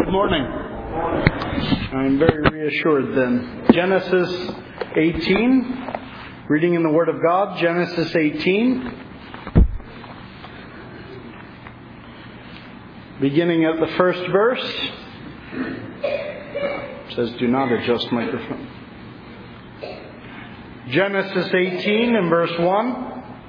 Good morning. I'm very reassured then. Genesis 18, reading in the Word of God, Genesis 18, beginning at the first verse. It says, do not adjust microphone. Genesis 18 and verse 1.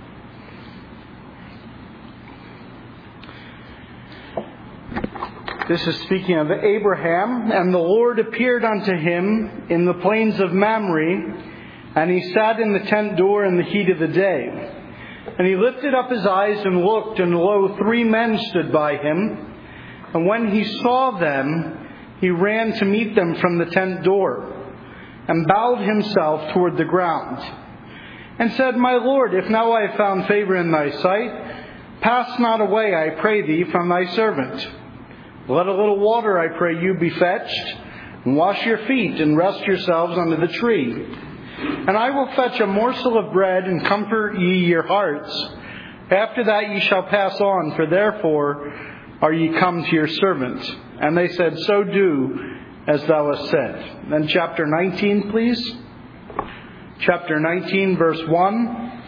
This is speaking of Abraham. And the Lord appeared unto him in the plains of Mamre, and he sat in the tent door in the heat of the day. And he lifted up his eyes and looked, and lo, 3 men stood by him. And when he saw them, he ran to meet them from the tent door, and bowed himself toward the ground, and said, My Lord, if now I have found favor in thy sight, pass not away, I pray thee, from thy servant. Let a little water, I pray you, be fetched, and wash your feet, and rest yourselves under the tree. And I will fetch a morsel of bread, and comfort ye your hearts. After that ye shall pass on, for therefore are ye come to your servant. And they said, So do as thou hast said. Then chapter 19, please. Chapter 19, verse 1.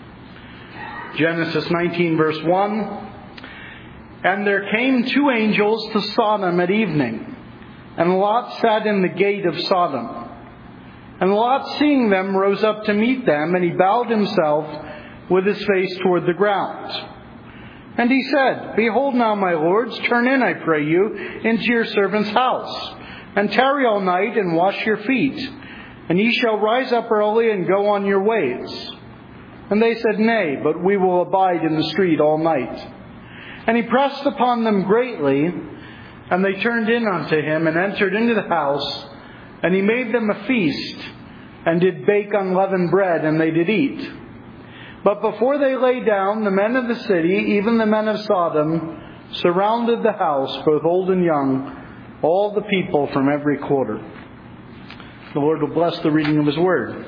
Genesis 19, verse 1. And there came 2 angels to Sodom at evening, and Lot sat in the gate of Sodom. And Lot, seeing them, rose up to meet them, and he bowed himself with his face toward the ground. And he said, Behold now, my lords, turn in, I pray you, into your servant's house, and tarry all night, and wash your feet, and ye shall rise up early and go on your ways. And they said, Nay, but we will abide in the street all night. And he pressed upon them greatly, and they turned in unto him, and entered into the house, and he made them a feast, and did bake unleavened bread, and they did eat. But before they lay down, the men of the city, even the men of Sodom, surrounded the house, both old and young, all the people from every quarter. The Lord will bless the reading of His Word.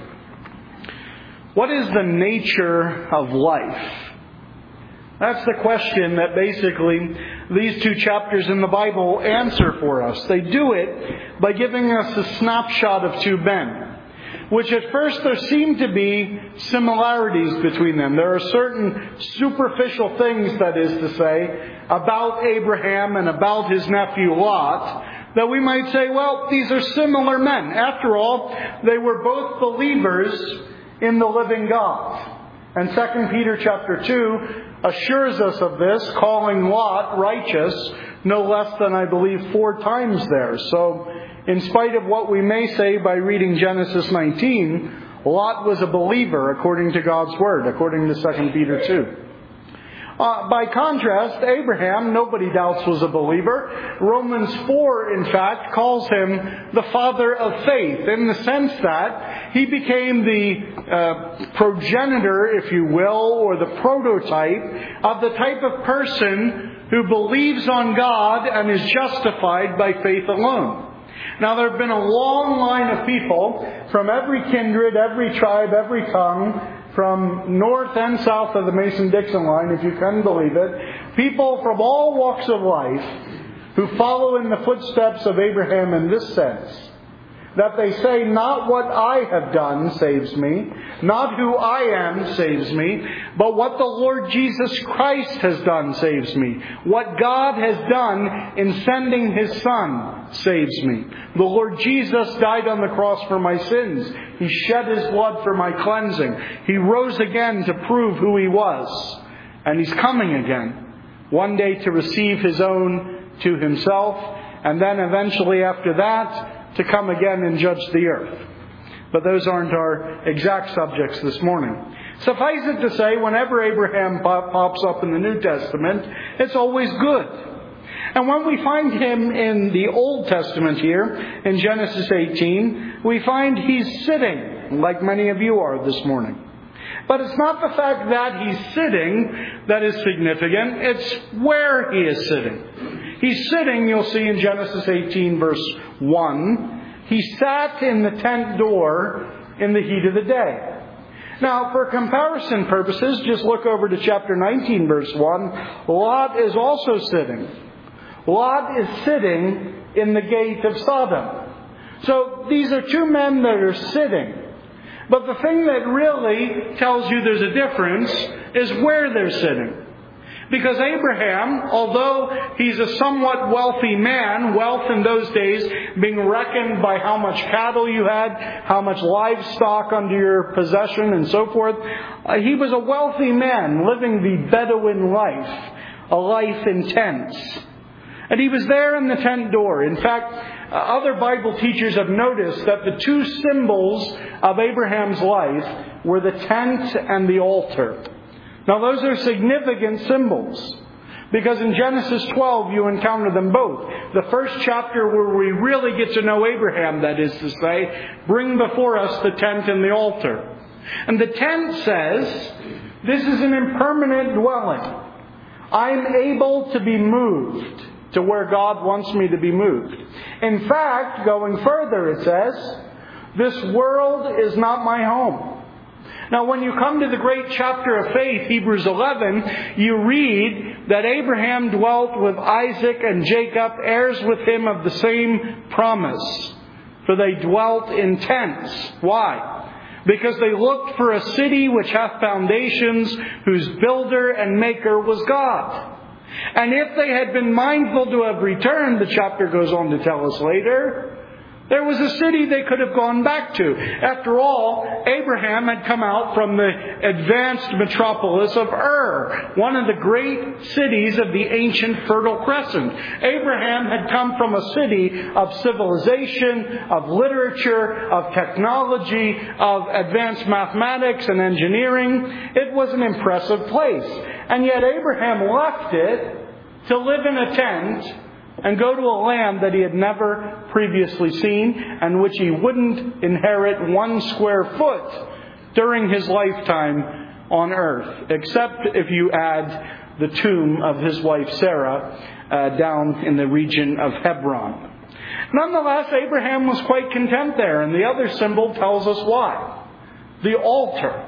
What is the nature of life? That's the question that basically these 2 chapters in the Bible answer for us. They do it by giving us a snapshot of 2 men, which at first there seem to be similarities between them. There are certain superficial things, that is to say, about Abraham and about his nephew Lot, that we might say, well, these are similar men. After all, they were both believers in the living God. And 2 Peter chapter 2 assures us of this, calling Lot righteous, no less than, I believe, 4 times there. So, in spite of what we may say by reading Genesis 19, Lot was a believer according to God's Word, according to 2 Peter 2. By contrast, Abraham, nobody doubts, was a believer. Romans 4, in fact, calls him the father of faith, in the sense that he became the progenitor, if you will, or the prototype of the type of person who believes on God and is justified by faith alone. Now, there have been a long line of people from every kindred, every tribe, every tongue, from north and south of the Mason-Dixon line, if you can believe it, people from all walks of life who follow in the footsteps of Abraham in this sense, that they say, not what I have done saves me, not who I am saves me, but what the Lord Jesus Christ has done saves me. What God has done in sending His Son saves me. The Lord Jesus died on the cross for my sins. He shed His blood for my cleansing. He rose again to prove who He was. And He's coming again, one day to receive His own to Himself, and then eventually after that, to come again and judge the earth. But those aren't our exact subjects this morning. Suffice it to say, whenever Abraham pops up in the New Testament, it's always good. And when we find him in the Old Testament here, in Genesis 18, we find he's sitting, like many of you are this morning. But it's not the fact that he's sitting that is significant, it's where he is sitting. He's sitting, you'll see in Genesis 18 verse 1, he sat in the tent door in the heat of the day. Now, for comparison purposes, just look over to chapter 19 verse 1. Lot is also sitting. Lot is sitting in the gate of Sodom. So these are two men that are sitting. But the thing that really tells you there's a difference is where they're sitting. Because Abraham, although he's a somewhat wealthy man, wealth in those days being reckoned by how much cattle you had, how much livestock under your possession and so forth, he was a wealthy man living the Bedouin life, a life in tents. And he was there in the tent door. In fact, other Bible teachers have noticed that the two symbols of Abraham's life were the tent and the altar. Now those are significant symbols, because in Genesis 12 you encounter them both. The first chapter where we really get to know Abraham, that is to say, bring before us the tent and the altar. And the tent says, this is an impermanent dwelling. I'm able to be moved to where God wants me to be moved. In fact, going further, it says, this world is not my home. Now, when you come to the great chapter of faith, Hebrews 11, you read that Abraham dwelt with Isaac and Jacob, heirs with him of the same promise. For they dwelt in tents. Why? Because they looked for a city which hath foundations, whose builder and maker was God. And if they had been mindful to have returned, the chapter goes on to tell us later, there was a city they could have gone back to. After all, Abraham had come out from the advanced metropolis of Ur, one of the great cities of the ancient Fertile Crescent. Abraham had come from a city of civilization, of literature, of technology, of advanced mathematics and engineering. It was an impressive place. And yet Abraham left it to live in a tent and go to a land that he had never previously seen, and which he wouldn't inherit 1 square foot during his lifetime on earth, except if you add the tomb of his wife Sarah down in the region of Hebron. Nonetheless, Abraham was quite content there, and the other symbol tells us why. The altar.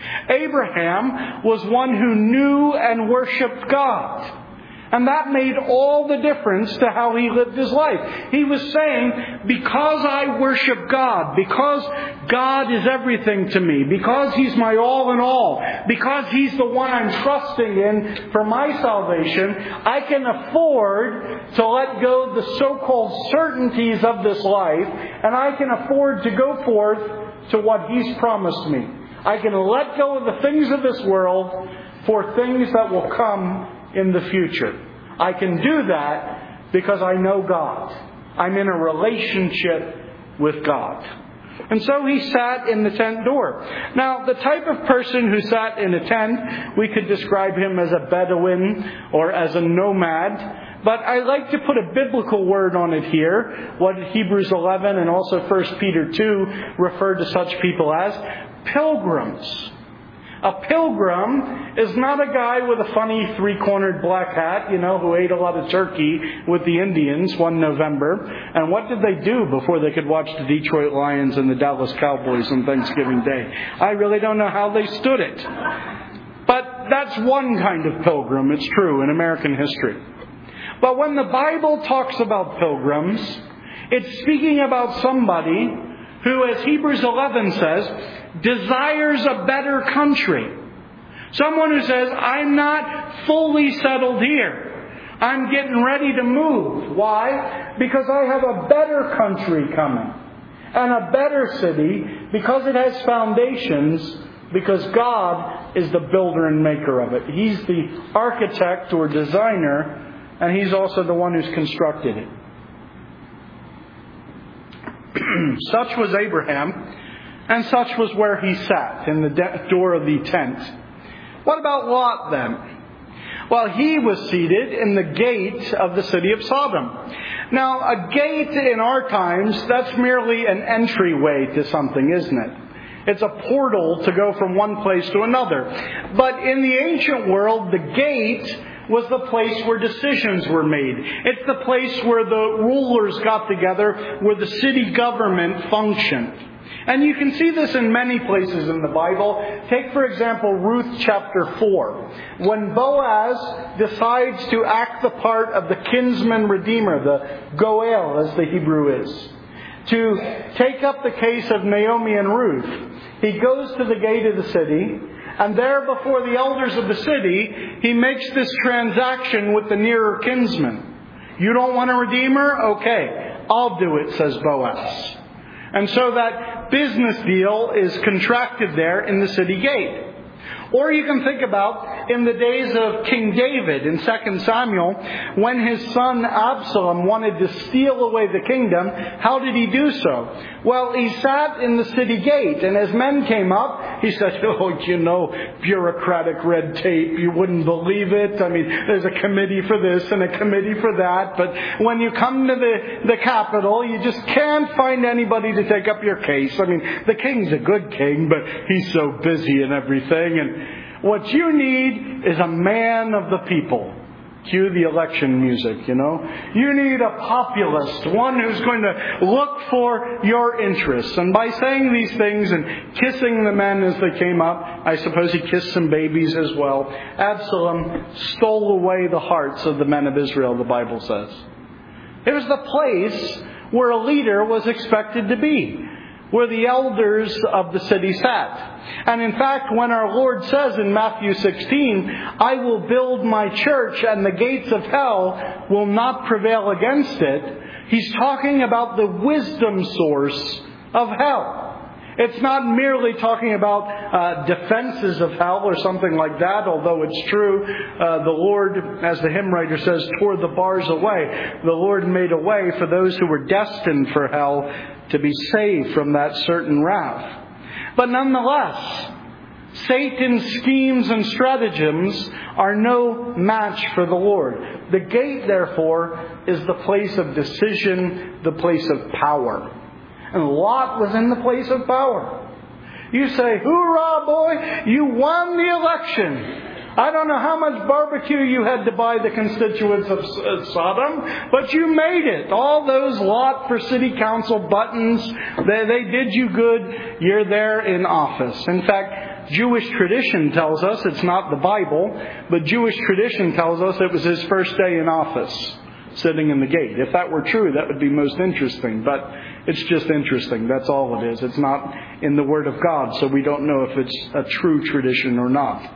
Abraham was one who knew and worshipped God. And that made all the difference to how he lived his life. He was saying, because I worship God, because God is everything to me, because He's my all in all, because He's the one I'm trusting in for my salvation, I can afford to let go of the so-called certainties of this life, and I can afford to go forth to what He's promised me. I can let go of the things of this world for things that will come in the future. I can do that because I know God. I'm in a relationship with God. And so he sat in the tent door. Now, the type of person who sat in a tent, we could describe him as a Bedouin or as a nomad. But I like to put a biblical word on it here, what Hebrews 11 and also 1 Peter 2 refer to such people as pilgrims. A pilgrim is not a guy with a funny three-cornered black hat, who ate a lot of turkey with the Indians one November. And what did they do before they could watch the Detroit Lions and the Dallas Cowboys on Thanksgiving Day? I really don't know how they stood it. But that's one kind of pilgrim, it's true, in American history. But when the Bible talks about pilgrims, it's speaking about somebody who, as Hebrews 11 says, desires a better country. Someone who says, I'm not fully settled here. I'm getting ready to move. Why? Because I have a better country coming. And a better city, because it has foundations, because God is the builder and maker of it. He's the architect or designer, and He's also the one who's constructed it. Such was Abraham, and such was where he sat, in the door of the tent. What about Lot then? Well, he was seated in the gate of the city of Sodom. Now, a gate in our times, that's merely an entryway to something, isn't it? It's a portal to go from one place to another. But in the ancient world, the gate was the place where decisions were made. It's the place where the rulers got together, where the city government functioned. And you can see this in many places in the Bible. Take, for example, Ruth chapter 4. When Boaz decides to act the part of the kinsman redeemer, the Goel as the Hebrew is, to take up the case of Naomi and Ruth, he goes to the gate of the city, and there before the elders of the city, he makes this transaction with the nearer kinsman. You don't want a redeemer? Okay, I'll do it, says Boaz. And so that business deal is contracted there in the city gate. Or you can think about in the days of King David in 2 Samuel, when his son Absalom wanted to steal away the kingdom, how did he do so? Well, he sat in the city gate, and as men came up, he said, bureaucratic red tape, you wouldn't believe it. I mean, there's a committee for this and a committee for that, but when you come to the capital, you just can't find anybody to take up your case. I mean, the king's a good king, but he's so busy and everything, and what you need is a man of the people. Cue the election music, You need a populist, one who's going to look for your interests. And by saying these things and kissing the men as they came up, I suppose he kissed some babies as well, Absalom stole away the hearts of the men of Israel, the Bible says. It was the place where a leader was expected to be, where the elders of the city sat. And in fact, when our Lord says in Matthew 16, I will build my church and the gates of hell will not prevail against it, he's talking about the wisdom source of hell. It's not merely talking about defenses of hell or something like that, although it's true. The Lord, as the hymn writer says, tore the bars away. The Lord made a way for those who were destined for hell to be saved from that certain wrath. But nonetheless, Satan's schemes and stratagems are no match for the Lord. The gate, therefore, is the place of decision, the place of power. And Lot was in the place of power. You say, hoorah, boy, you won the election. I don't know how much barbecue you had to buy the constituents of Sodom, but you made it. All those Lot for city council buttons, they did you good. You're there in office. In fact, Jewish tradition tells us, it's not the Bible, but Jewish tradition tells us it was his first day in office, sitting in the gate. If that were true, that would be most interesting. But it's just interesting. That's all it is. It's not in the Word of God, so we don't know if it's a true tradition or not.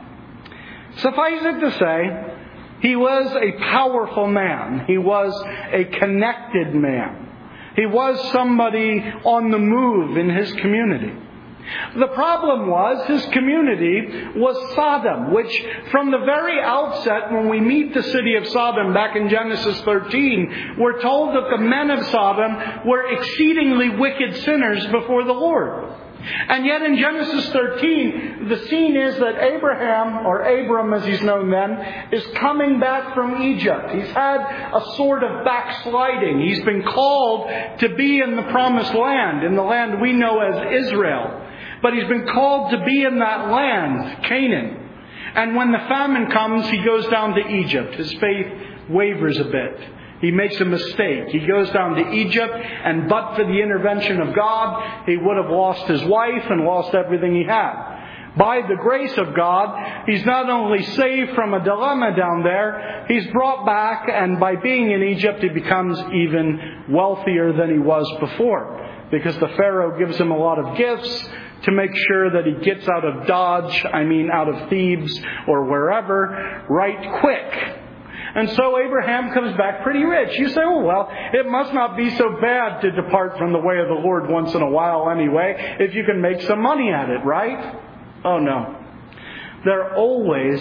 Suffice it to say, he was a powerful man. He was a connected man. He was somebody on the move in his community. The problem was his community was Sodom, which from the very outset, when we meet the city of Sodom back in Genesis 13, we're told that the men of Sodom were exceedingly wicked sinners before the Lord. And yet in Genesis 13, the scene is that Abraham, or Abram as he's known then, is coming back from Egypt. He's had a sort of backsliding. He's been called to be in the promised land, in the land we know as Israel. But he's been called to be in that land, Canaan. And when the famine comes, he goes down to Egypt. His faith wavers a bit. He makes a mistake. He goes down to Egypt, and but for the intervention of God, he would have lost his wife and lost everything he had. By the grace of God, he's not only saved from a dilemma down there, he's brought back, and by being in Egypt, he becomes even wealthier than he was before. Because the Pharaoh gives him a lot of gifts to make sure that he gets out of Dodge, out of Thebes or wherever, right quick. And so Abraham comes back pretty rich. You say, well, it must not be so bad to depart from the way of the Lord once in a while anyway, if you can make some money at it, right? Oh, no. There are always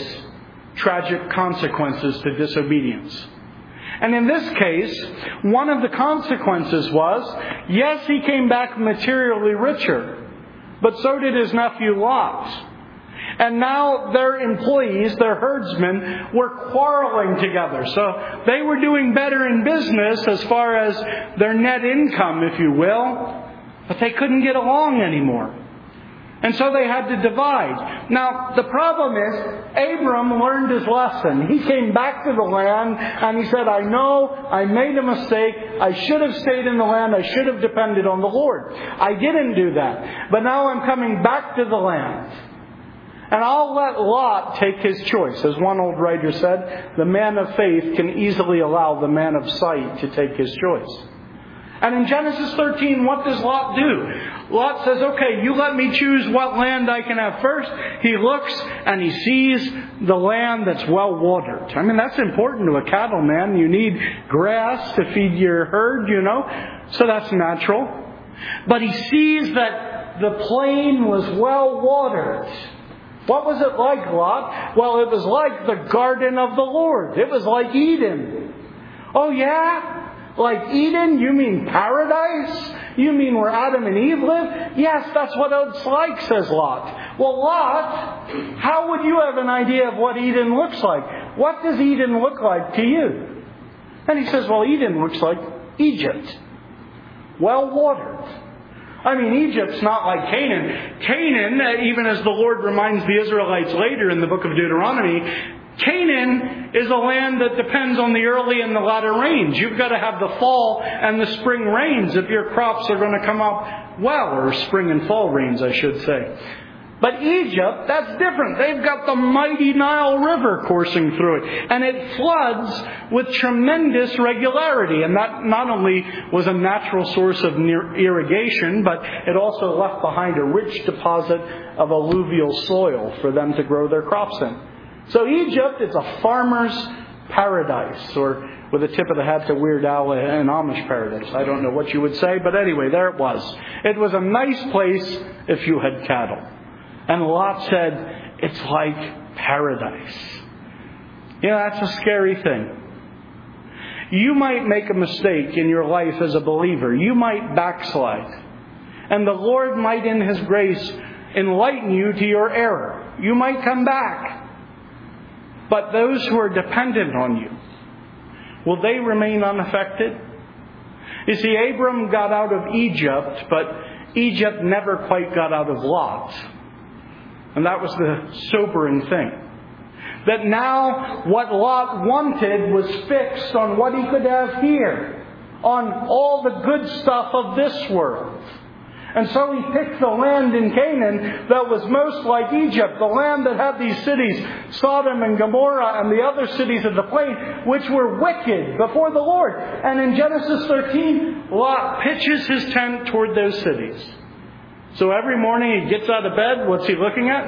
tragic consequences to disobedience. And in this case, one of the consequences was, yes, he came back materially richer, but so did his nephew Lot. And now their employees, their herdsmen, were quarreling together. So they were doing better in business as far as their net income, if you will, but they couldn't get along anymore. And so they had to divide. Now, the problem is, Abram learned his lesson. He came back to the land and he said, I know I made a mistake. I should have stayed in the land. I should have depended on the Lord. I didn't do that. But now I'm coming back to the land. And I'll let Lot take his choice. As one old writer said, the man of faith can easily allow the man of sight to take his choice. And in Genesis 13, what does Lot do? Lot says, okay, you let me choose what land I can have first. He looks and he sees the land that's well watered. I mean, that's important to a cattleman. You need grass to feed your herd, So that's natural. But he sees that the plain was well watered. What was it like, Lot? Well, it was like the garden of the Lord. It was like Eden. Oh, yeah? Like Eden? You mean paradise? You mean where Adam and Eve lived? Yes, that's what it's like, says Lot. Well, Lot, how would you have an idea of what Eden looks like? What does Eden look like to you? And he says, well, Eden looks like Egypt. Well watered. I mean, Egypt's not like Canaan. Canaan, even as the Lord reminds the Israelites later in the book of Deuteronomy, Canaan is a land that depends on the early and the latter rains. You've got to have the fall and the spring rains if your crops are going to come up well, or spring and fall rains, I should say. But Egypt, that's different. They've got the mighty Nile River coursing through it. And it floods with tremendous regularity. And that not only was a natural source of irrigation, but it also left behind a rich deposit of alluvial soil for them to grow their crops in. So Egypt is a farmer's paradise, or with a tip of the hat to Weird Al, an Amish paradise. I don't know what you would say, but anyway, there it was. It was a nice place if you had cattle. And Lot said, it's like paradise. That's a scary thing. You might make a mistake in your life as a believer. You might backslide. And the Lord might, in His grace, enlighten you to your error. You might come back. But those who are dependent on you, will they remain unaffected? You see, Abram got out of Egypt, but Egypt never quite got out of Lot. And that was the sobering thing. That now what Lot wanted was fixed on what he could have here, on all the good stuff of this world. And so he picked the land in Canaan that was most like Egypt, the land that had these cities, Sodom and Gomorrah and the other cities of the plain, which were wicked before the Lord. And in Genesis 13, Lot pitches his tent toward those cities. So every morning he gets out of bed, what's he looking at?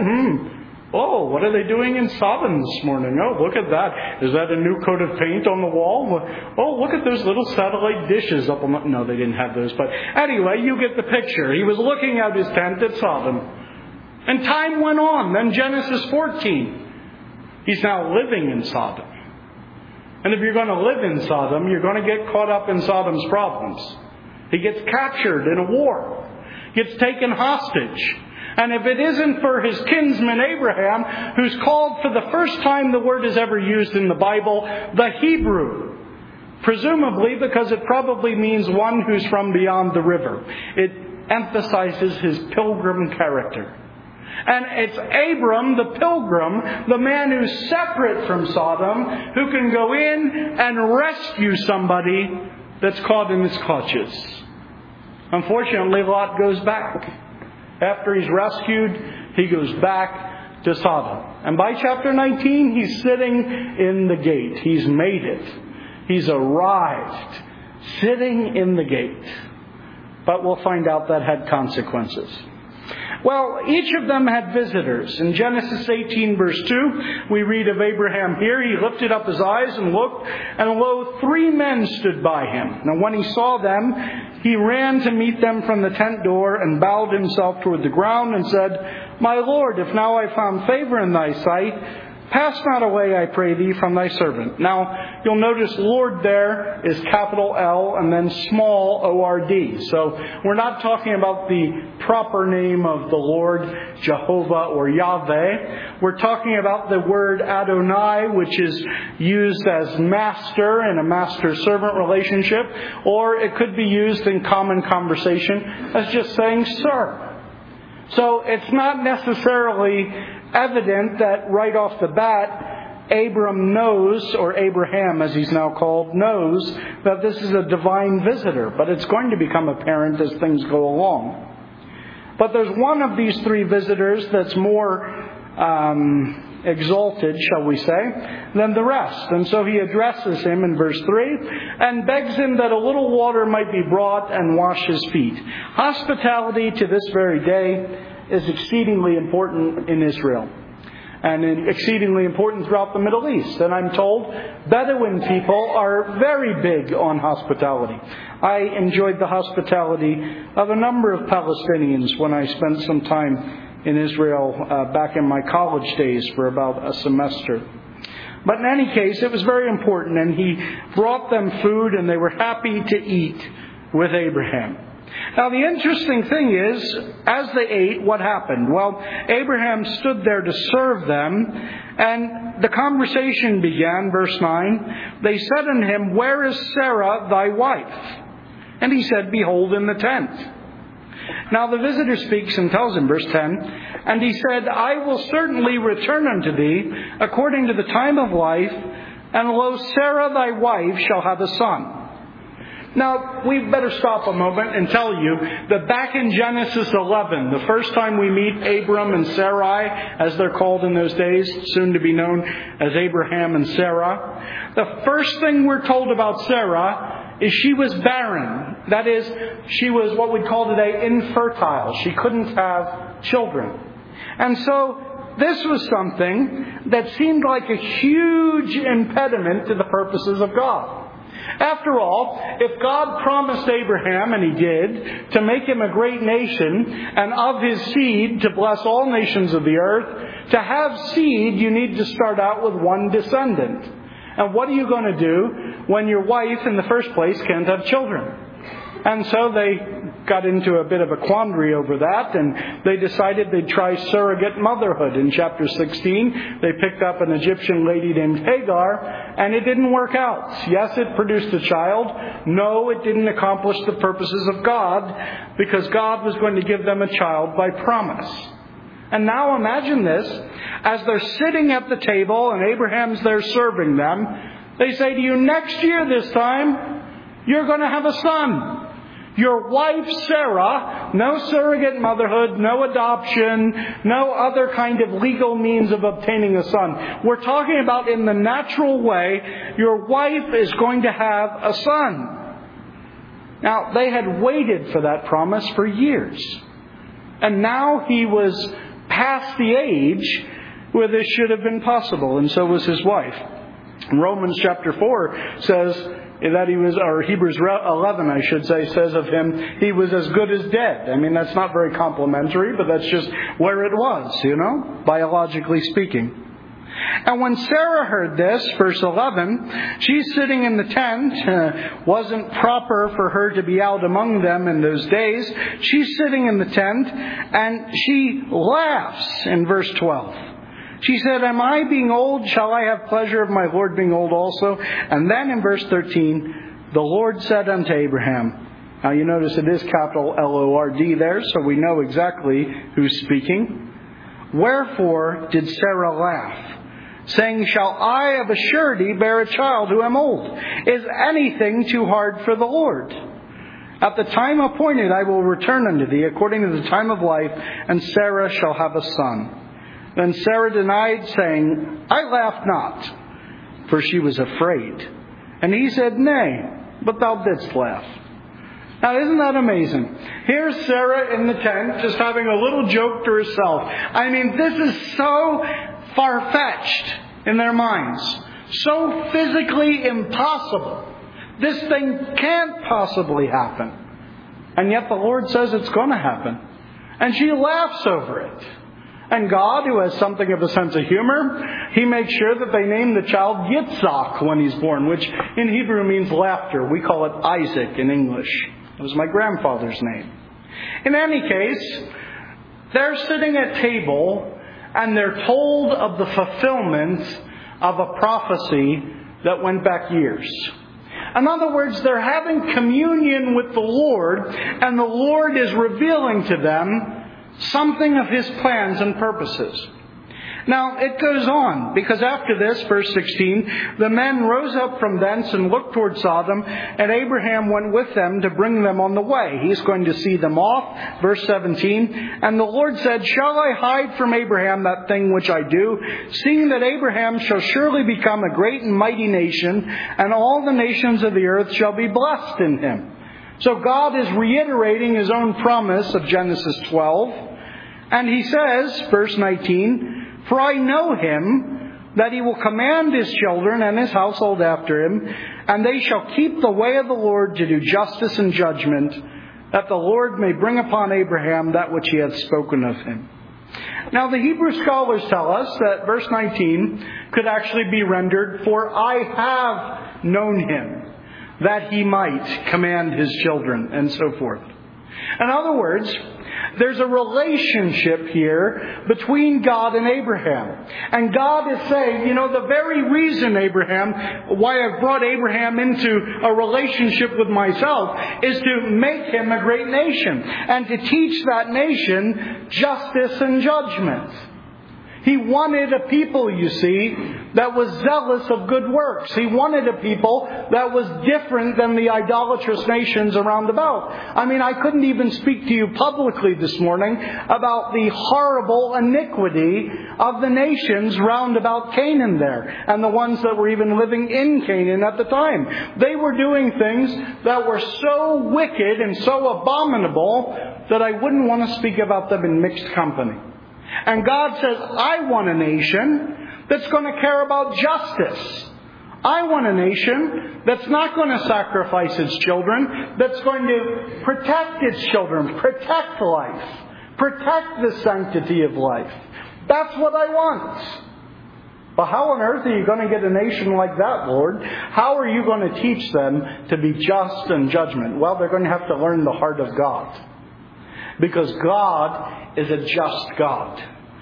Oh, what are they doing in Sodom this morning? Oh, look at that. Is that a new coat of paint on the wall? Oh, look at those little satellite dishes up on the... No, they didn't have those. But anyway, you get the picture. He was looking out his tent at Sodom. And time went on. Then Genesis 14. He's now living in Sodom. And if you're going to live in Sodom, you're going to get caught up in Sodom's problems. He gets captured in a war. Gets taken hostage. And if it isn't for his kinsman Abraham, who's called for the first time the word is ever used in the Bible, the Hebrew. Presumably because it probably means one who's from beyond the river. It emphasizes his pilgrim character. And it's Abram, the pilgrim, the man who's separate from Sodom, who can go in and rescue somebody that's caught in his clutches. Unfortunately, Lot goes back. After he's rescued, he goes back to Sodom. And by chapter 19, he's sitting in the gate. He's made it. He's arrived, sitting in the gate. But we'll find out that had consequences. Well, each of them had visitors. In Genesis 18, verse 2, we read of Abraham here. He lifted up his eyes and looked, and lo, 3 men stood by him. Now when he saw them, he ran to meet them from the tent door and bowed himself toward the ground and said, My Lord, if now I found favor in thy sight, pass not away, I pray thee, from thy servant. Now, you'll notice Lord there is capital L and then small O-R-D. So we're not talking about the proper name of the Lord, Jehovah or Yahweh. We're talking about the word Adonai, which is used as master in a master-servant relationship, or it could be used in common conversation as just saying sir. So it's not necessarily evident that right off the bat, Abram knows, or Abraham as he's now called, knows that this is a divine visitor. But it's going to become apparent as things go along. But there's one of these three visitors that's more exalted, shall we say, than the rest. And so he addresses him in verse 3 and begs him that a little water might be brought and wash his feet. Hospitality to this very day is exceedingly important in Israel and exceedingly important throughout the Middle East. And I'm told Bedouin people are very big on hospitality. I enjoyed the hospitality of a number of Palestinians when I spent some time in Israel back in my college days for about a semester. But in any case, it was very important, and he brought them food, and they were happy to eat with Abraham. Now, the interesting thing is, as they ate, what happened? Well, Abraham stood there to serve them, and the conversation began, verse 9. They said unto him, Where is Sarah, thy wife? And he said, Behold, in the tent. Now the visitor speaks and tells him, verse 10, And he said, I will certainly return unto thee according to the time of life, and lo, Sarah thy wife shall have a son. Now, we better stop a moment and tell you that back in Genesis 11, the first time we meet Abram and Sarai, as they're called in those days, soon to be known as Abraham and Sarah, the first thing we're told about Sarah is she was barren. That is, she was what we'd call today infertile. She couldn't have children. And so this was something that seemed like a huge impediment to the purposes of God. After all, if God promised Abraham, and He did, to make him a great nation, and of his seed to bless all nations of the earth, to have seed, you need to start out with one descendant. And what are you going to do when your wife, in the first place, can't have children? And so they got into a bit of a quandary over that, and they decided they'd try surrogate motherhood. In chapter 16, they picked up an Egyptian lady named Hagar, and it didn't work out. Yes, it produced a child. No, it didn't accomplish the purposes of God, because God was going to give them a child by promise. And now imagine this, as they're sitting at the table and Abraham's there serving them, they say to you, next year this time, you're going to have a son. Your wife Sarah, no surrogate motherhood, no adoption, no other kind of legal means of obtaining a son. We're talking about in the natural way, your wife is going to have a son. Now, they had waited for that promise for years. And now he was past the age where this should have been possible, and so was his wife. Romans chapter 4 says that he was, or Hebrews 11, I should say, says of him, he was as good as dead. I mean, that's not very complimentary, but that's just where it was, biologically speaking. And when Sarah heard this, verse 11, she's sitting in the tent. Wasn't proper for her to be out among them in those days. She's sitting in the tent, and she laughs in verse 12. She said, Am I being old? Shall I have pleasure of my Lord being old also? And then in verse 13, the Lord said unto Abraham. Now you notice it is capital L-O-R-D there, so we know exactly who's speaking. Wherefore did Sarah laugh, saying, Shall I of a surety bear a child who am old? Is anything too hard for the Lord? At the time appointed I will return unto thee according to the time of life, and Sarah shall have a son. Then Sarah denied, saying, I laughed not, for she was afraid. And he said, Nay, but thou didst laugh. Now, isn't that amazing? Here's Sarah in the tent, just having a little joke to herself. I mean, this is so far-fetched in their minds. So physically impossible. This thing can't possibly happen. And yet the Lord says it's going to happen. And she laughs over it. And God, who has something of a sense of humor, He makes sure that they name the child Yitzhak when he's born, which in Hebrew means laughter. We call it Isaac in English. It was my grandfather's name. In any case, they're sitting at table and they're told of the fulfillment of a prophecy that went back years. In other words, they're having communion with the Lord, and the Lord is revealing to them something of his plans and purposes. Now, it goes on, because after this, verse 16, the men rose up from thence and looked toward Sodom, and Abraham went with them to bring them on the way. He's going to see them off. Verse 17, and the Lord said, shall I hide from Abraham that thing which I do, seeing that Abraham shall surely become a great and mighty nation, and all the nations of the earth shall be blessed in him. So God is reiterating his own promise of Genesis 12, and he says, verse 19, for I know him, that he will command his children and his household after him, and they shall keep the way of the Lord to do justice and judgment, that the Lord may bring upon Abraham that which he hath spoken of him. Now the Hebrew scholars tell us that verse 19 could actually be rendered, for I have known him, that he might command his children, and so forth. In other words, there's a relationship here between God and Abraham. And God is saying, the very reason, Abraham, why I've brought Abraham into a relationship with myself is to make him a great nation and to teach that nation justice and judgment. He wanted a people, you see, that was zealous of good works. He wanted a people that was different than the idolatrous nations around about. I couldn't even speak to you publicly this morning about the horrible iniquity of the nations round about Canaan there, and the ones that were even living in Canaan at the time. They were doing things that were so wicked and so abominable that I wouldn't want to speak about them in mixed company. And God says, I want a nation that's going to care about justice. I want a nation that's not going to sacrifice its children, that's going to protect its children, protect life, protect the sanctity of life. That's what I want. Well, how on earth are you going to get a nation like that, Lord? How are you going to teach them to be just in judgment? Well, they're going to have to learn the heart of God. Because God is a just God.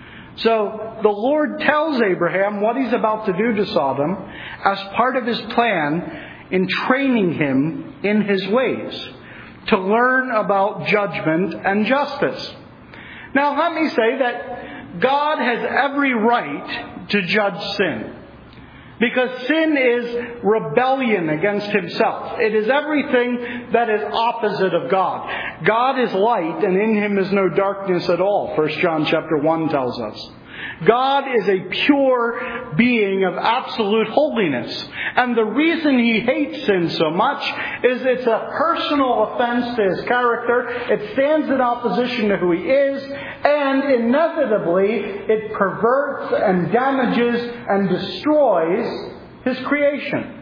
So the Lord tells Abraham what he's about to do to Sodom as part of his plan in training him in his ways to learn about judgment and justice. Now let me say that God has every right to judge sin. Because sin is rebellion against himself. It is everything that is opposite of God. God is light, and in him is no darkness at all, 1 John chapter 1 tells us. God is a pure being of absolute holiness. And the reason he hates sin so much is it's a personal offense to his character. It stands in opposition to who he is. And inevitably, it perverts and damages and destroys his creation.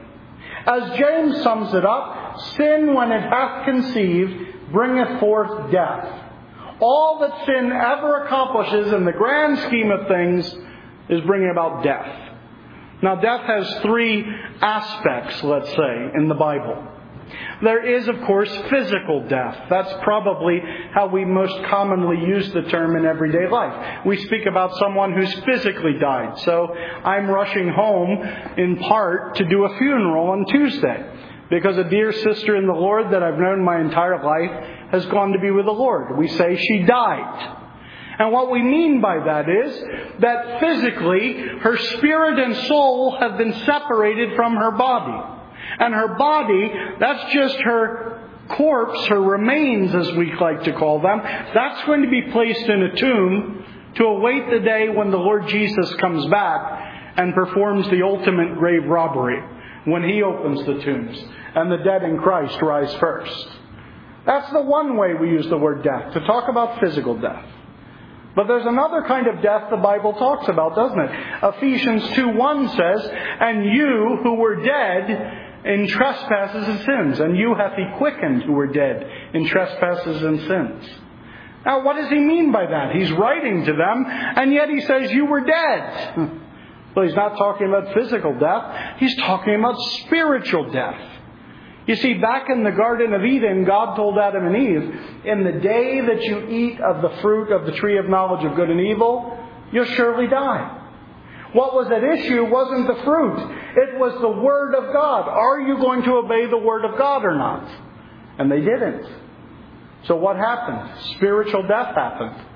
As James sums it up, sin, when it hath conceived, bringeth forth death. All that sin ever accomplishes in the grand scheme of things is bringing about death. Now, death has three aspects, let's say, in the Bible. There is, of course, physical death. That's probably how we most commonly use the term in everyday life. We speak about someone who's physically died. So I'm rushing home in part to do a funeral on Tuesday because a dear sister in the Lord that I've known my entire life has gone to be with the Lord. We say she died. And what we mean by that is that physically her spirit and soul have been separated from her body. And her body, that's just her corpse, her remains as we like to call them. That's going to be placed in a tomb to await the day when the Lord Jesus comes back and performs the ultimate grave robbery, when he opens the tombs and the dead in Christ rise first. That's the one way we use the word death, to talk about physical death. But there's another kind of death the Bible talks about, doesn't it? Ephesians 2:1 says, and you who were dead in trespasses and sins, and you hath he quickened who were dead in trespasses and sins. Now, what does he mean by that? He's writing to them, and yet he says, you were dead. Well, he's not talking about physical death. He's talking about spiritual death. You see, back in the Garden of Eden, God told Adam and Eve, in the day that you eat of the fruit of the tree of knowledge of good and evil, you'll surely die. What was at issue wasn't the fruit. It was the Word of God. Are you going to obey the Word of God or not? And they didn't. So what happened? Spiritual death happened.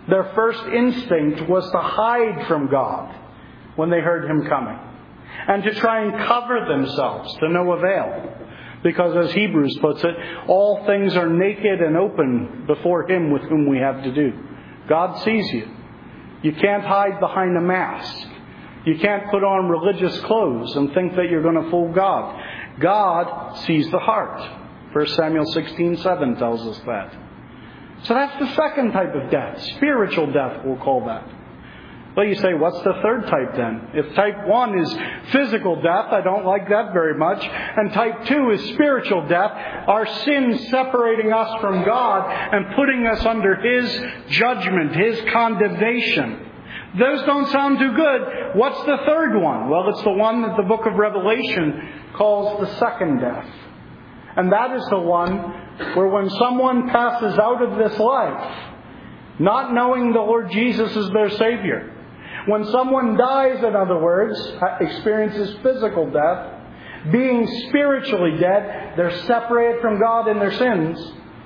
Their first instinct was to hide from God when they heard Him coming, and to try and cover themselves to no avail. Because as Hebrews puts it, all things are naked and open before Him with whom we have to do. God sees you. You can't hide behind a mask. You can't put on religious clothes and think that you're going to fool God. God sees the heart. 1 Samuel 16:7 tells us that. So that's the second type of death. Spiritual death, we'll call that. Well, you say, what's the third type then? If type 1 is physical death, I don't like that very much. And type 2 is spiritual death, our sins separating us from God and putting us under His judgment, His condemnation. Those don't sound too good. What's the third one? Well, it's the one that the book of Revelation calls the second death. And that is the one where when someone passes out of this life, not knowing the Lord Jesus is their Savior, when someone dies, in other words, experiences physical death, being spiritually dead, they're separated from God in their sins.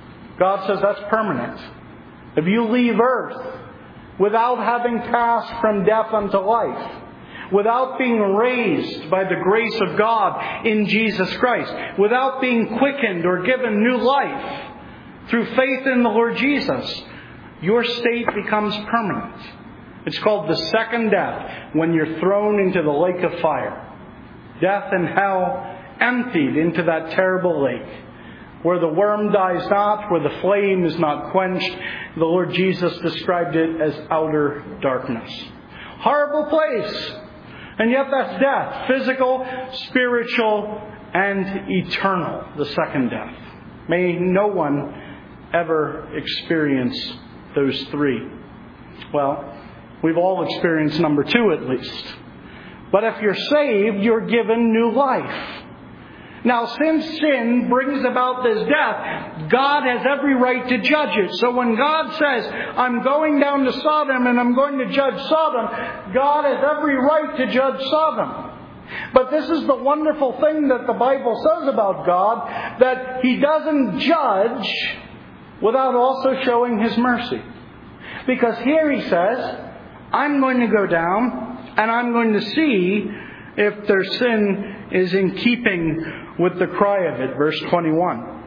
God says that's permanent. If you leave earth without having passed from death unto life, without being raised by the grace of God in Jesus Christ, without being quickened or given new life through faith in the Lord Jesus, your state becomes permanent. It's called the second death, when you're thrown into the lake of fire. Death and hell emptied into that terrible lake, where the worm dies not, where the flame is not quenched. The Lord Jesus described it as outer darkness. Horrible place. And yet that's death. Physical, spiritual, and eternal. The second death. May no one ever experience those three. Well, we've all experienced number 2 at least. But if you're saved, you're given new life. Now, since sin brings about this death, God has every right to judge it. So when God says, I'm going down to Sodom and I'm going to judge Sodom, God has every right to judge Sodom. But this is the wonderful thing that the Bible says about God, that He doesn't judge without also showing His mercy. Because here He says, I'm going to go down and I'm going to see if their sin is in keeping with the cry of it. Verse 21.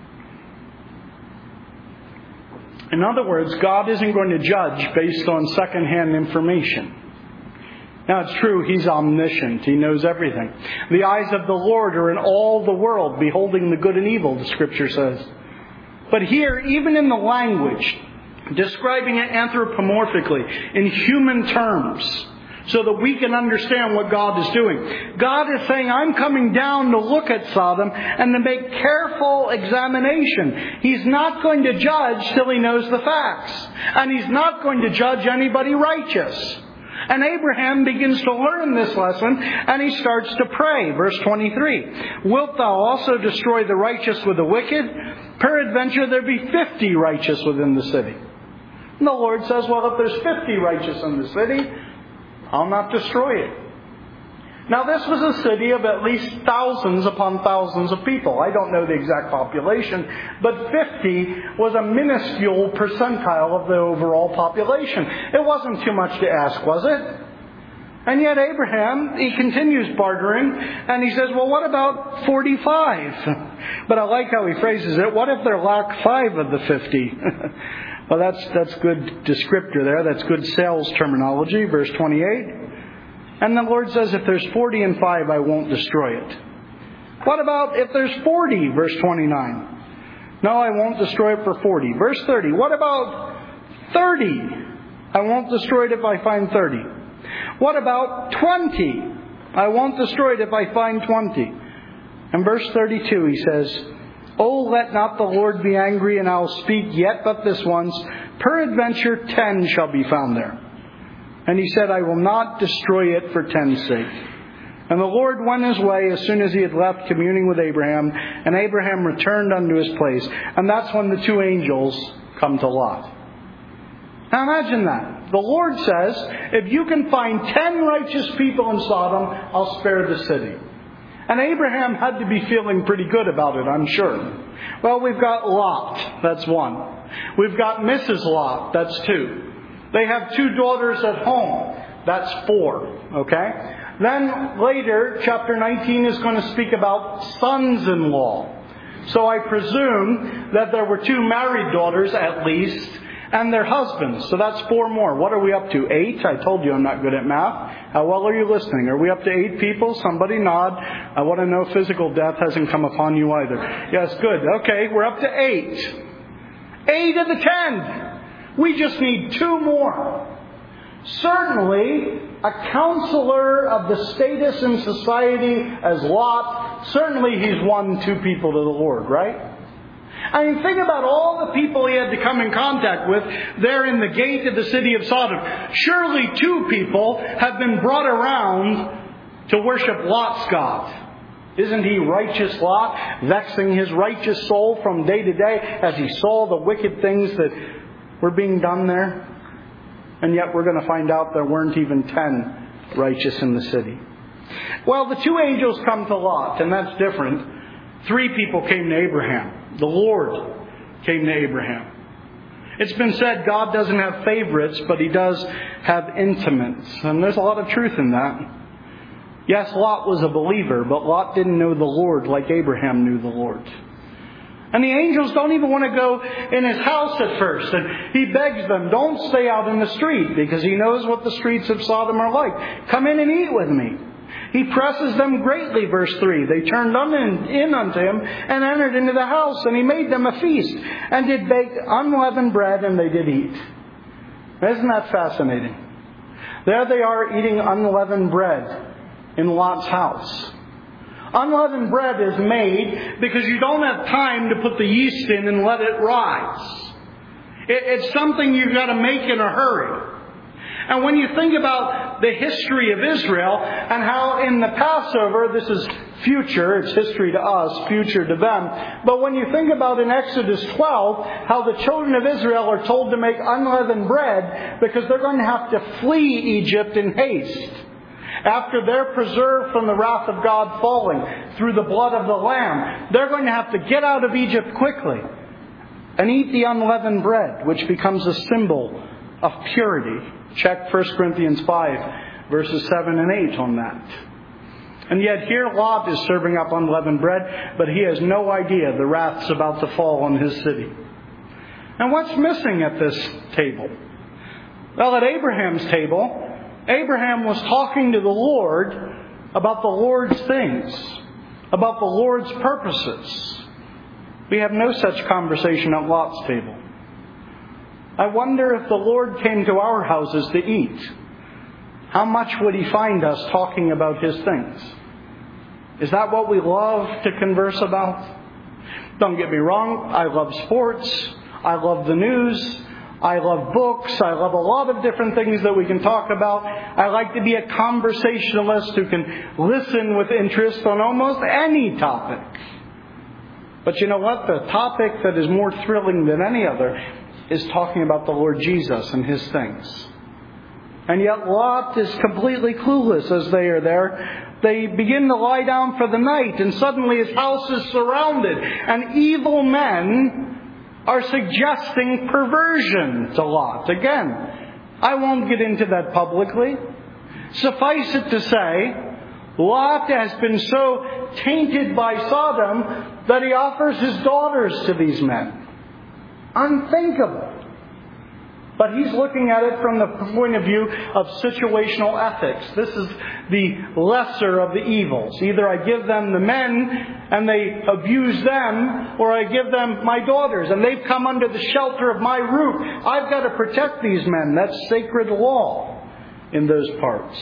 In other words, God isn't going to judge based on secondhand information. Now it's true, He's omniscient. He knows everything. The eyes of the Lord are in all the world, beholding the good and evil, the Scripture says. But here, even in the language, describing it anthropomorphically, in human terms, so that we can understand what God is doing. God is saying, I'm coming down to look at Sodom and to make careful examination. He's not going to judge till He knows the facts. And He's not going to judge anybody righteous. And Abraham begins to learn this lesson, and he starts to pray. Verse 23. Wilt thou also destroy the righteous with the wicked? Peradventure there be 50 righteous within the city. And the Lord says, well, if there's 50 righteous in the city, I'll not destroy it. Now this was a city of at least thousands upon thousands of people. I don't know the exact population, but 50 was a minuscule percentile of the overall population. It wasn't too much to ask, was it? And yet Abraham, he continues bartering, and he says, well, what about 45? But I like how he phrases it. What if there lack 5 of the 50? Well, that's good descriptor there. That's good sales terminology. Verse 28. And the Lord says, if there's 40 and 5, I won't destroy it. What about if there's 40? Verse 29. No, I won't destroy it for 40. Verse 30. What about 30? I won't destroy it if I find 30. What about 20? I won't destroy it if I find 20. And verse 32, he says, Oh, let not the Lord be angry, and I'll speak yet but this once. Peradventure 10 shall be found there. And he said, I will not destroy it for 10's sake. And the Lord went His way as soon as He had left communing with Abraham. And Abraham returned unto his place. And that's when the 2 angels come to Lot. Now imagine that. The Lord says, if you can find 10 righteous people in Sodom, I'll spare the city. And Abraham had to be feeling pretty good about it, I'm sure. Well, we've got Lot. That's 1. We've got Mrs. Lot. That's 2. They have 2 daughters at home. That's 4. Okay? Then later, chapter 19 is going to speak about sons-in-law. So I presume that there were 2 married daughters at least, and their husbands. So that's 4 more. What are we up to? 8? I told you I'm not good at math. How well are you listening? Are we up to 8 people? Somebody nod. I want to know physical death hasn't come upon you either. Yes, good. Okay, we're up to 8. 8 of the 10. We just need 2 more. Certainly, a counselor of the status in society as Lot, certainly he's won 2 people to the Lord, right? I mean, think about all the people he had to come in contact with there in the gate of the city of Sodom. Surely 2 people have been brought around to worship Lot's God. Isn't he righteous Lot, vexing his righteous soul from day to day as he saw the wicked things that were being done there? And yet we're going to find out there weren't even 10 righteous in the city. Well, the 2 angels come to Lot, and that's different. 3 people came to Abraham. The Lord came to Abraham. It's been said God doesn't have favorites, but He does have intimates. And there's a lot of truth in that. Yes, Lot was a believer, but Lot didn't know the Lord like Abraham knew the Lord. And the angels don't even want to go in his house at first. And he begs them, don't stay out in the street, because he knows what the streets of Sodom are like. Come in and eat with me. He presses them greatly, verse 3. They turned in unto him and entered into the house, and he made them a feast, and did bake unleavened bread, and they did eat. Isn't that fascinating? There they are eating unleavened bread in Lot's house. Unleavened bread is made because you don't have time to put the yeast in and let it rise. It's something you've got to make in a hurry. And when you think about the history of Israel and how in the Passover, this is future, it's history to us, future to them. But when you think about in Exodus 12, how the children of Israel are told to make unleavened bread because they're going to have to flee Egypt in haste. After they're preserved from the wrath of God falling through the blood of the Lamb, they're going to have to get out of Egypt quickly and eat the unleavened bread, which becomes a symbol of purity. Check 1 Corinthians 5, verses 7 and 8 on that. And yet here Lot is serving up unleavened bread, but he has no idea the wrath's about to fall on his city. And what's missing at this table? Well, at Abraham's table, Abraham was talking to the Lord about the Lord's things, about the Lord's purposes. We have no such conversation at Lot's table. I wonder if the Lord came to our houses to eat, how much would He find us talking about His things? Is that what we love to converse about? Don't get me wrong, I love sports, I love the news, I love books. I love a lot of different things that we can talk about. I like to be a conversationalist who can listen with interest on almost any topic. But you know what? The topic that is more thrilling than any other is talking about the Lord Jesus and His things. And yet Lot is completely clueless as they are there. They begin to lie down for the night, and suddenly his house is surrounded, and evil men are suggesting perversion to Lot. Again, I won't get into that publicly. Suffice it to say, Lot has been so tainted by Sodom that he offers his daughters to these men. Unthinkable. But he's looking at it from the point of view of situational ethics. This is the lesser of the evils. Either I give them the men and they abuse them, or I give them my daughters and they've come under the shelter of my roof. I've got to protect these men. That's sacred law in those parts.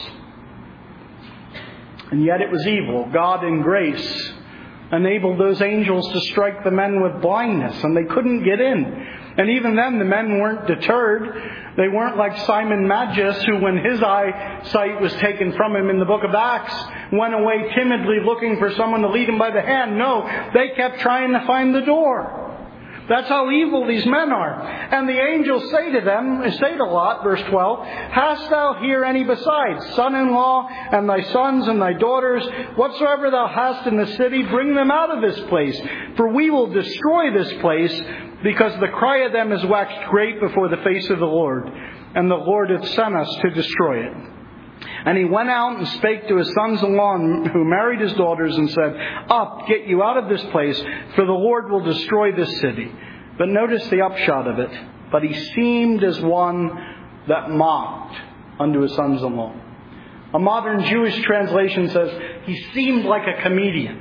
And yet it was evil. God in grace enabled those angels to strike the men with blindness, and they couldn't get in. And even then, the men weren't deterred. They weren't like Simon Magus, who, when his eyesight was taken from him in the book of Acts, went away timidly looking for someone to lead him by the hand. No, they kept trying to find the door. That's how evil these men are. And the angels say to Lot, verse 12, "Hast thou here any besides, son-in-law, and thy sons and thy daughters? Whatsoever thou hast in the city, bring them out of this place. For we will destroy this place, because the cry of them is waxed great before the face of the Lord." and the Lord hath sent us to destroy it. And he went out and spake to his sons-in-law who married his daughters and said, Up, get you out of this place, for the Lord will destroy this city. But notice the upshot of it. But he seemed as one that mocked unto his sons-in-law. A modern Jewish translation says, he seemed like a comedian.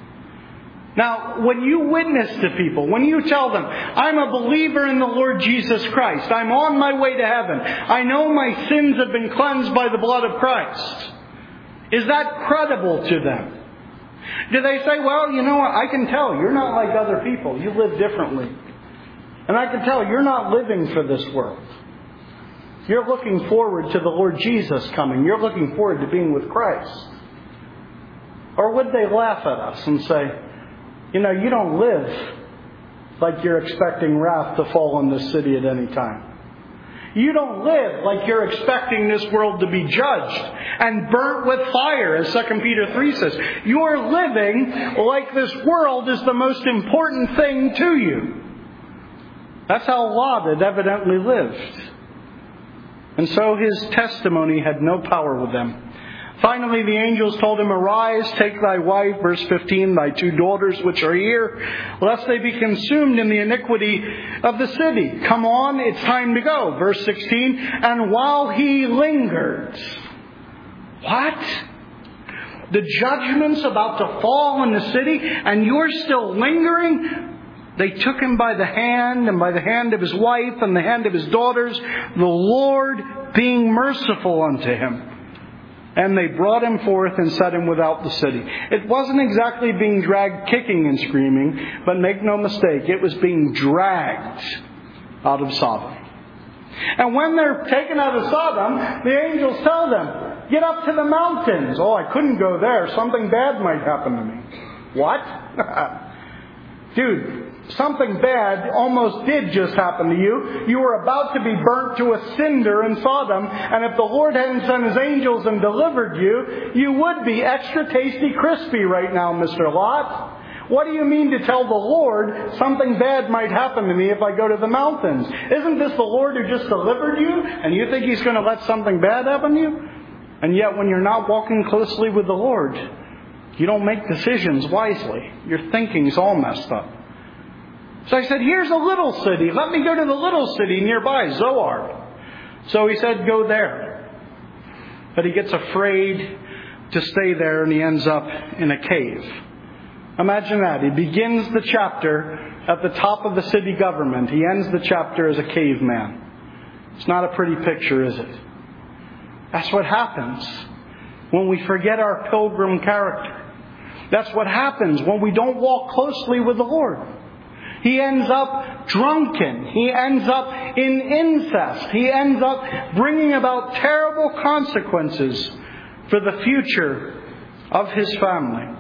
Now, when you witness to people, when you tell them, I'm a believer in the Lord Jesus Christ, I'm on my way to heaven, I know my sins have been cleansed by the blood of Christ, is that credible to them? Do they say, well, you know what, I can tell you're not like other people, you live differently. And I can tell you're not living for this world. You're looking forward to the Lord Jesus coming. You're looking forward to being with Christ. Or would they laugh at us and say, you know, you don't live like you're expecting wrath to fall on this city at any time. You don't live like you're expecting this world to be judged and burnt with fire, as 2 Peter 3 says. You're living like this world is the most important thing to you. That's how Lot had evidently lived. And so his testimony had no power with them. Finally, the angels told him, Arise, take thy wife, verse 15, thy 2 daughters which are here, lest they be consumed in the iniquity of the city. Come on, it's time to go. Verse 16, and while he lingered. What? The judgment's about to fall on the city, and you're still lingering? They took him by the hand, and by the hand of his wife, and the hand of his daughters, the Lord being merciful unto him. And they brought him forth and set him without the city. It wasn't exactly being dragged kicking and screaming, but make no mistake, it was being dragged out of Sodom. And when they're taken out of Sodom, the angels tell them, get up to the mountains. Oh, I couldn't go there. Something bad might happen to me. What? Dude, something bad almost did just happen to you. You were about to be burnt to a cinder in Sodom, and if the Lord hadn't sent His angels and delivered you, you would be extra tasty crispy right now, Mr. Lot. What do you mean to tell the Lord something bad might happen to me if I go to the mountains? Isn't this the Lord who just delivered you, and you think He's going to let something bad happen to you? And yet when you're not walking closely with the Lord, you don't make decisions wisely. Your thinking's all messed up. So I said, here's a little city. Let me go to the little city nearby, Zoar. So he said, go there. But he gets afraid to stay there, and he ends up in a cave. Imagine that. He begins the chapter at the top of the city government. He ends the chapter as a caveman. It's not a pretty picture, is it? That's what happens when we forget our pilgrim character. That's what happens when we don't walk closely with the Lord. He ends up drunken. He ends up in incest. He ends up bringing about terrible consequences for the future of his family.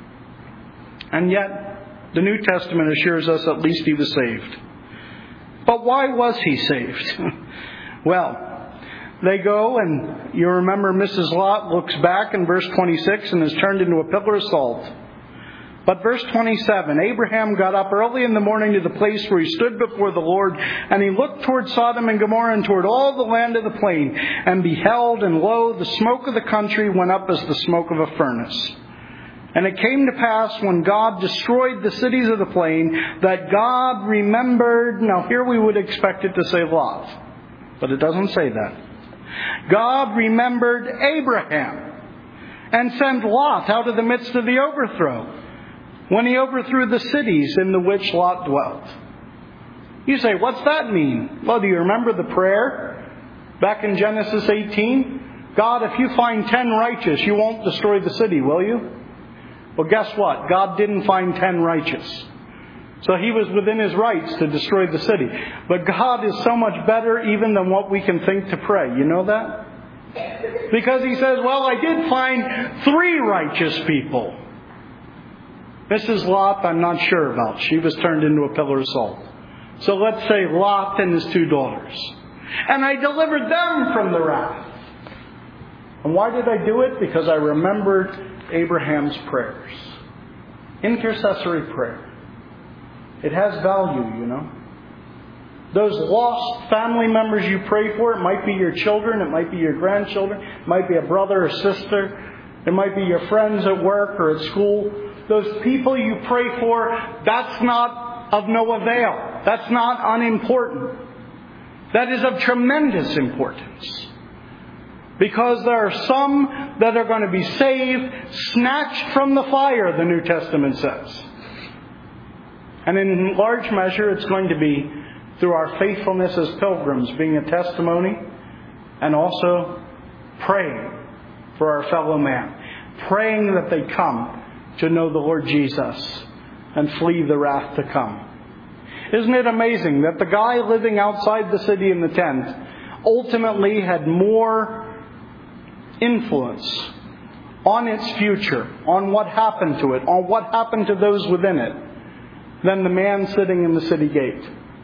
And yet, the New Testament assures us at least he was saved. But why was he saved? Well, they go, and you remember Mrs. Lot looks back in verse 26 and is turned into a pillar of salt. But verse 27, Abraham got up early in the morning to the place where he stood before the Lord, and he looked toward Sodom and Gomorrah and toward all the land of the plain, and beheld, and lo, the smoke of the country went up as the smoke of a furnace. And it came to pass when God destroyed the cities of the plain, that God remembered, now here we would expect it to say Lot, but it doesn't say that. God remembered Abraham and sent Lot out of the midst of the overthrow, when he overthrew the cities in the which Lot dwelt. You say, what's that mean? Well, do you remember the prayer back in Genesis 18? God, if you find 10 righteous, you won't destroy the city, will you? Well, guess what? God didn't find 10 righteous. So he was within his rights to destroy the city. But God is so much better even than what we can think to pray. You know that? Because he says, well, I did find 3 righteous people. Mrs. Lot, I'm not sure about. She was turned into a pillar of salt. So let's say Lot and his 2 daughters. And I delivered them from the wrath. And why did I do it? Because I remembered Abraham's prayers. Intercessory prayer. It has value, you know. Those lost family members you pray for, it might be your children, it might be your grandchildren, it might be a brother or sister, it might be your friends at work or at school. Those people you pray for, that's not of no avail. That's not unimportant. That is of tremendous importance. Because there are some that are going to be saved, snatched from the fire, the New Testament says. And in large measure, it's going to be through our faithfulness as pilgrims, being a testimony, and also praying for our fellow man. Praying that they come to know the Lord Jesus and flee the wrath to come. Isn't it amazing that the guy living outside the city in the tent ultimately had more influence on its future, on what happened to it, on what happened to those within it, than the man sitting in the city gate?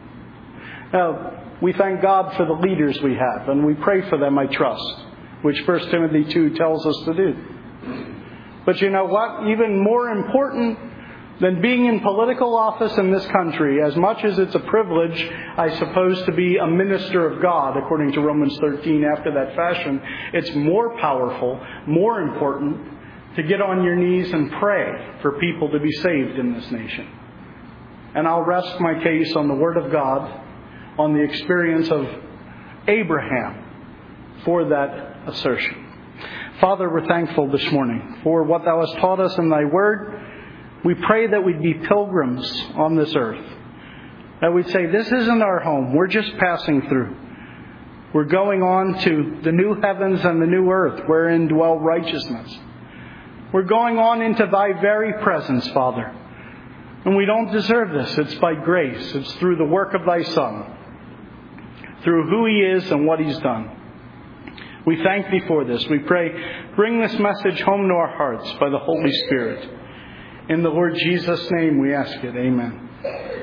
Now, we thank God for the leaders we have, and we pray for them, I trust, which 1 Timothy 2 tells us to do. But you know what? Even more important than being in political office in this country, as much as it's a privilege, I suppose, to be a minister of God, according to Romans 13, after that fashion, it's more powerful, more important to get on your knees and pray for people to be saved in this nation. And I'll rest my case on the Word of God, on the experience of Abraham for that assertion. Father, we're thankful this morning for what Thou hast taught us in Thy Word. We pray that we'd be pilgrims on this earth. That we'd say, this isn't our home. We're just passing through. We're going on to the new heavens and the new earth wherein dwell righteousness. We're going on into Thy very presence, Father. And we don't deserve this. It's by grace. It's through the work of Thy Son. Through who He is and what He's done. We thank Thee for this. We pray, bring this message home to our hearts by the Holy Spirit. In the Lord Jesus' name we ask it. Amen.